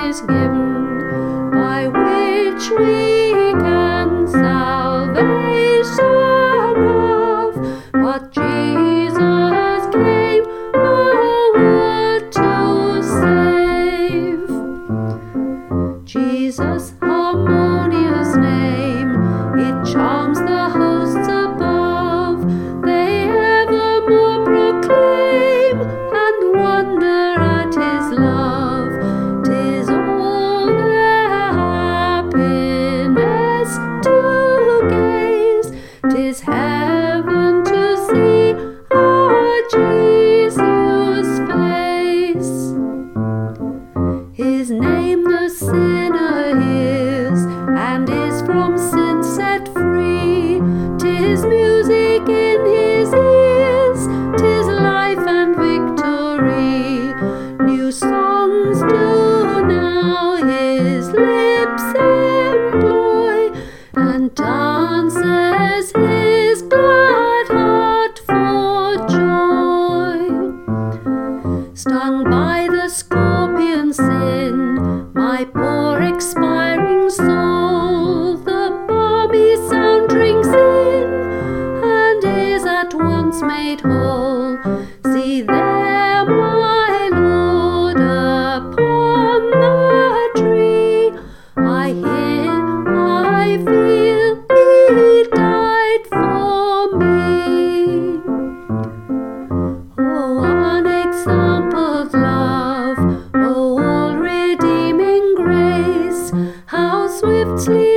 is given, by which we can salvation have. But Jesus came the world to save. Jesus, harmonious name, it charms the hosts above. They evermore proclaim and wonder at his love. 'Tis all their happiness to gaze, 'tis heaven to see our Jesus' face. His name the sinner hears, and is from sin set free. 'Tis music in his ears, 'tis life and victory. New songs do now his lips employ, and dances his glad heart for joy. Stung by the scorpion sin, my poor expiring soul, the balmy sound drinks in, and is at once made whole. See there my Lord upon the tree, I hear, I feel, he died for me. Oh, one example of love, oh, all redeeming grace, how swiftly